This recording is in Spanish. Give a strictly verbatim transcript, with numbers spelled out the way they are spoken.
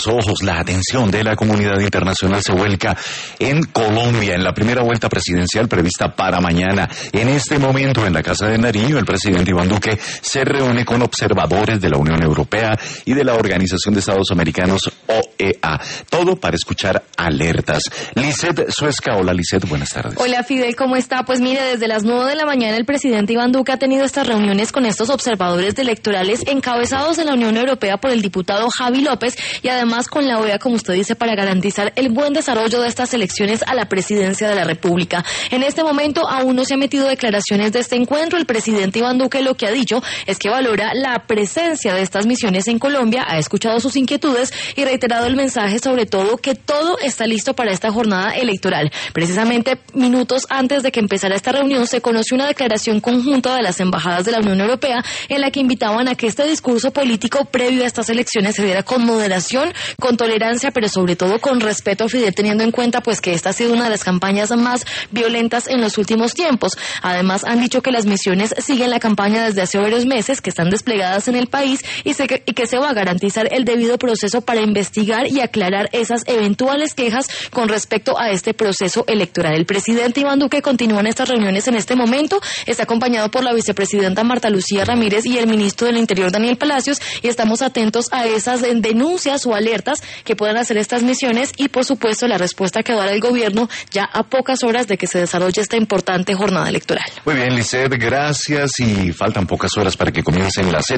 los ojos, la atención de la comunidad internacional se vuelca en Colombia, en la primera vuelta presidencial prevista para mañana. En este momento, en la Casa de Nariño, el presidente Iván Duque se reúne con observadores de la Unión Europea y de la Organización de Estados Americanos, O E A. Todo para escuchar alertas. Lisset Suezca, hola Lisset, buenas tardes. Hola Fidel, ¿cómo está? Pues mire, desde las nueve de la mañana el presidente Iván Duque ha tenido estas reuniones con estos observadores electorales encabezados en la Unión Europea por el diputado Javi López y además con la O E A, como usted dice, para garantizar el buen desarrollo de estas elecciones a la presidencia de la República. En este momento aún no se han metido declaraciones de este encuentro. El presidente Iván Duque lo que ha dicho es que valora la presencia de estas misiones en Colombia, ha escuchado sus inquietudes y reiterado el mensaje sobre todo que todo está listo para esta jornada electoral. Precisamente minutos antes de que empezara esta reunión se conoció una declaración conjunta de las embajadas de la Unión Europea en la que invitaban a que este discurso político previo a estas elecciones se diera con moderación, con tolerancia, pero sobre todo con respeto, Fidel, teniendo en cuenta pues que esta ha sido una de las campañas más violentas en los últimos tiempos. Además han dicho que las misiones siguen la campaña desde hace varios meses, que están desplegadas en el país y, se, y que se va a garantizar el debido proceso para investigar y aclarar esas eventuales quejas con respecto a este proceso electoral. El presidente Iván Duque continúa en estas reuniones en este momento, está acompañado por la vicepresidenta Marta Lucía Ramírez y el ministro del Interior Daniel Palacios, y estamos atentos a esas denuncias o alertas que puedan hacer estas misiones y por supuesto la respuesta que dará el gobierno ya a pocas horas de que se desarrolle esta importante jornada electoral. Muy bien, Lisset, gracias, y faltan pocas horas para que comiencen las